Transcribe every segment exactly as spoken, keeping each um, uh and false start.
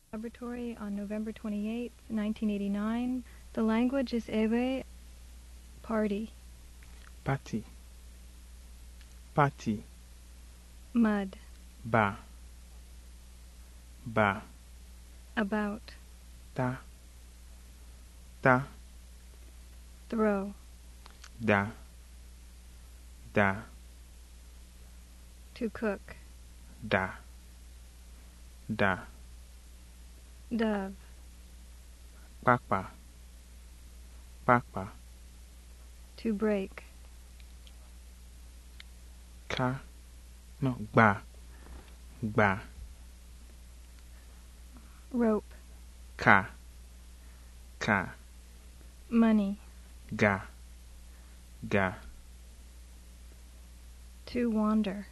Laboratory on November twenty-eighth, nineteen eighty-nine. The language is Ewe. Party. Party. Party. Mud. Ba. Ba. About. Ta. Ta. Throw. Da. Da. To cook. Da. Da. Dove. Pakpa. Pakpa. To break. Ka. No, ba. Ba. Rope. Ka. Ka. Money. Ga. Ga. To wander.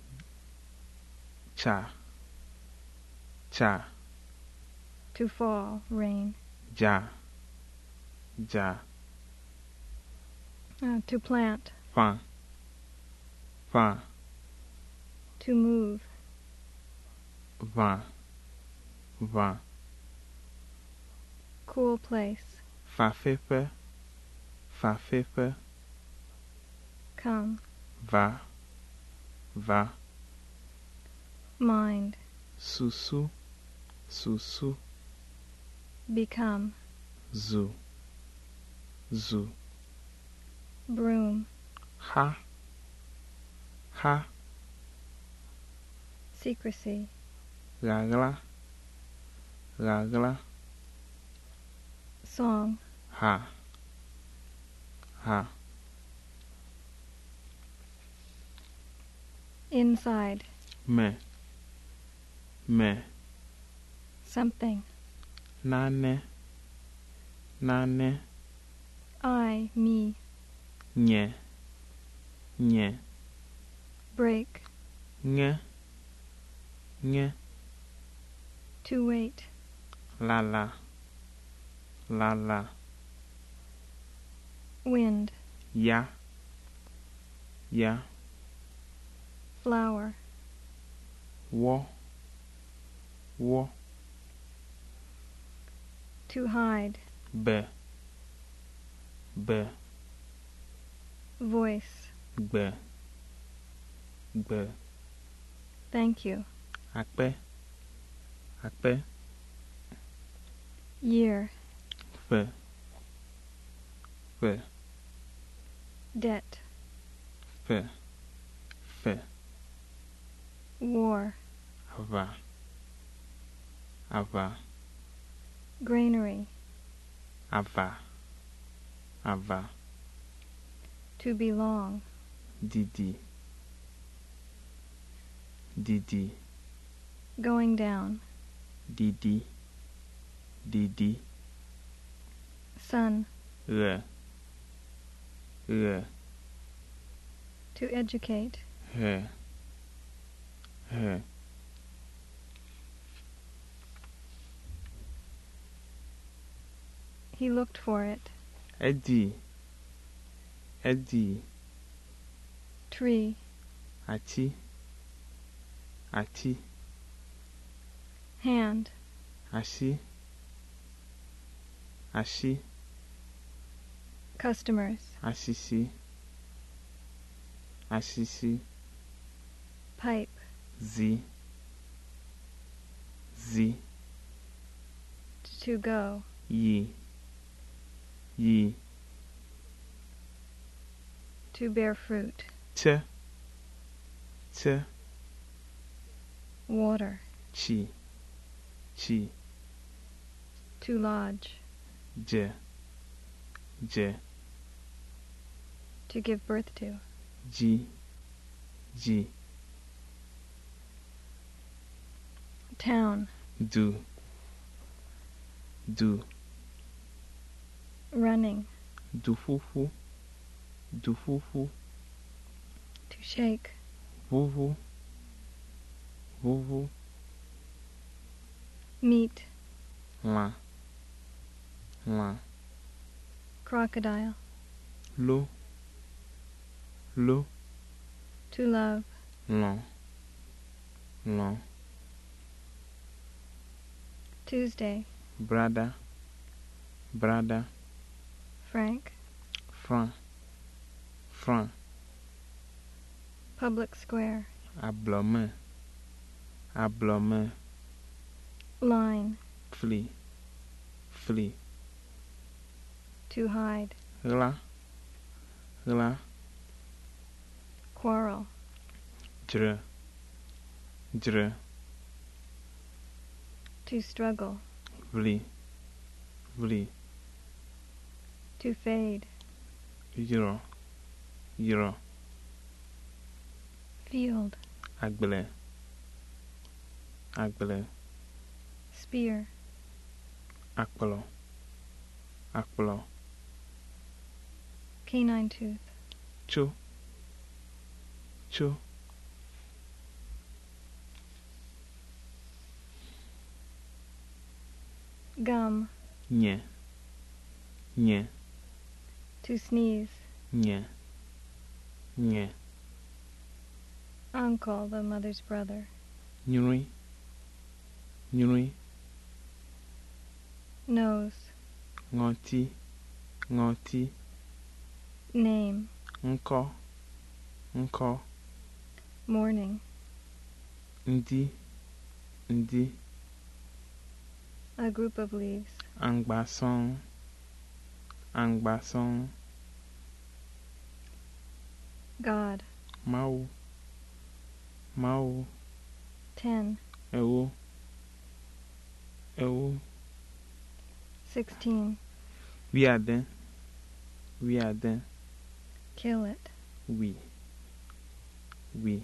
Cha. Cha. To fall. Rain. Ja. Ja. Uh, to plant. Fa. Fa. To move. Va. Va. Cool place. Fa fefe. Fa fefe. Come. Va. Va. Mind. Susu. Susu. Become. Zu. Zu. Broom. Ha. Ha. Secrecy. Ragla. Ragla. Song. Ha. Ha. Inside. Me. Me. Something. Nane. Nane. I. Me. Nye. Nye. Break. Nye. Nye. To wait. La la. La la. Wind. Ya. Ya. Flower. Wo. Wo. To hide. Be. Be. Voice. Be. Be. Thank you. Akpe. Akpe. Year. Fe. Fe. Debt. Fe. Fe. War. Ava. Ava. Granary. Ava. Ava. To belong. Didi. Didi. Going down. Didi. Didi. Sun. Re. Re. To educate. He. He. He looked for it. Eddie. Eddie. Tree. Ati. Ati. Hand. Ashi. Ashi. Customers. Ashisi. Ashisi. Pipe. Z. Z. To go. Yi. Yi. To bear fruit. Ch. Ch. Water. Chi. Chi. To lodge. Je. Je. To give birth to. Ji. Ji. Town. Do. Do. Running. Dufufu. Dufufu. To shake. Vuvu. Vuvu. Meat. La. La. Crocodile. Lo. Lo. To love. Long. Long. Tuesday. Brother, brother. Frank. Franc, franc. Public square. Ablome, ablome. Line. Flee, flee. To hide. Hla, hla. Quarrel. Dre, dre. To struggle. Vli, vli. To fade. Yiro, yiro. Field. Agbele, agbele. Spear. Akpolo, akpolo. Canine tooth. Cho, cho. Gum. Nye, nye, To sneeze. nye, nye. Uncle, the mother's brother. Nyuri, nyuri. Nose. Ngoti, ngoti. Name. Nko, nko. Morning. Ndi, ndi. A group of leaves. Angbason, angbason. God. Mau, mau. Ten. Ewo, ewo. Sixteen. We are then, we are then. Kill it. We, we.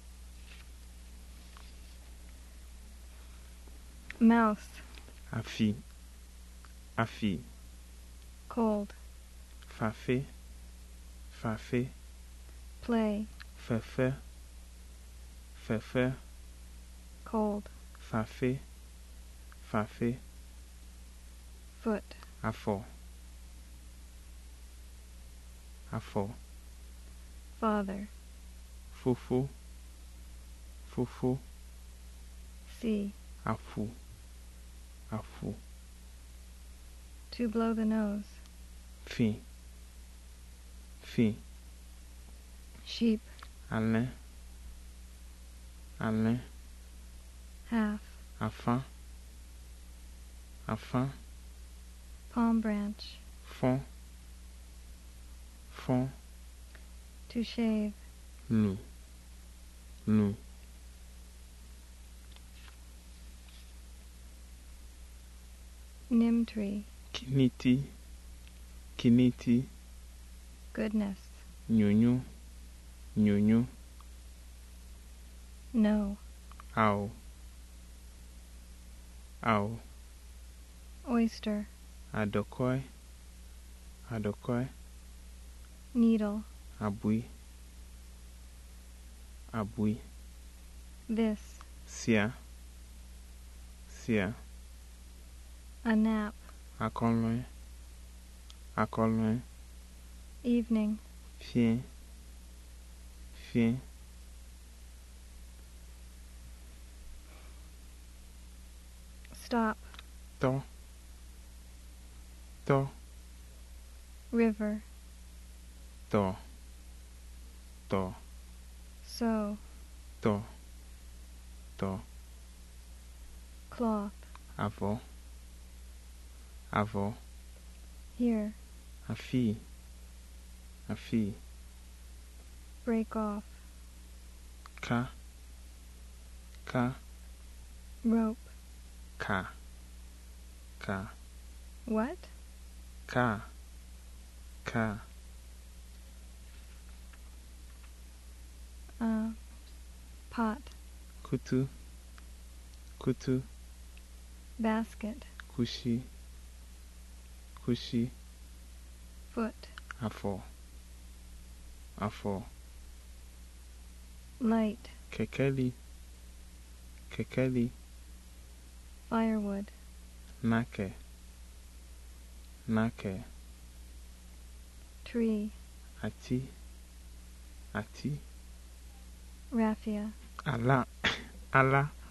Mouse. Afi, afi. Cold. Fafe, fafe. Play. Fefe, fefe. Cold. Fafe, fafe. Foot. Afo, afo. Father. Fofo, fofo. See. Afu, afu. To blow the nose. Fi, fi. Sheep. Alain, Alain. Half. Afin, afin. Palm branch. Fond, fond. To shave. Nous, nous. Nim tree. Kiniti, kiniti. Goodness. Nyonyo, nyonyo. No. Ao, ao. Oyster. Adokoi, adokoi. Needle. Abui, abui. This. Sia, sia. A nap. Akolwe, akolwe. Evening. Fien, fien. Stop. To, to. River. To, to, So. to, to. Cloth. Avó, avó. Here. A fille, a fille. Break off. Ka, ka, Rope. ka, ka. What? Ka, ka. Uh, pot. Kutu, kutu. Basket. Kushi, kushi. Foot. Afo, afo. Light. Kekeli, kekeli. Firewood. Nake, nake. Tree. Ati, ati. Raffia. Ala, ala.